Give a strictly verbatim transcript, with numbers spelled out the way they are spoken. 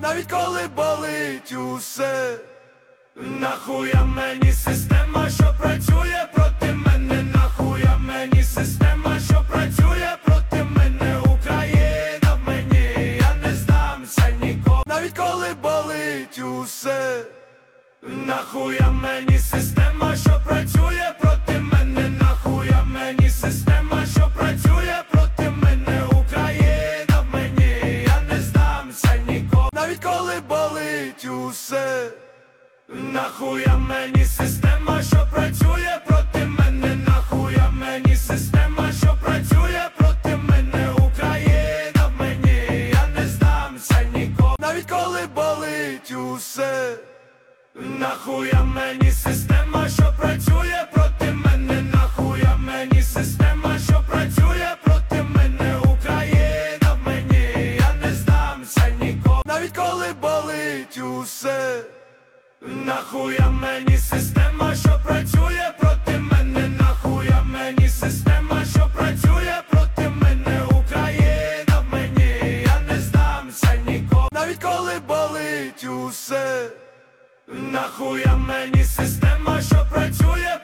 навіть коли болить усе. Нахуя мені система, що працює проти мене, нахуя мені система, що працює проти мене. Україна в мені, я не здамся ніколи, навіть коли болить усе. Нахуя мені система, що працює проти мене, нахуя мені система, що працює проти мене. Україна в мені, я не здамся ніколи, навіть коли болить усе. Нахуя мені система, що працює проти мене, нахуя мені система, що працює проти мене. Україна в мені, я не здамся ніколи, навіть коли болить усе. Нахуя мені система, що працює проти мене, нахуя мені система, що працює проти мене. Україна в мені, я не здамся ніколи, навіть коли болить усе. Нахуя мені система, що працює проти мене, нахуя мені система, що працює проти мене. Україна в мені, я не здамся ніколи, навіть коли болить усе. Нахуя мені система, що працює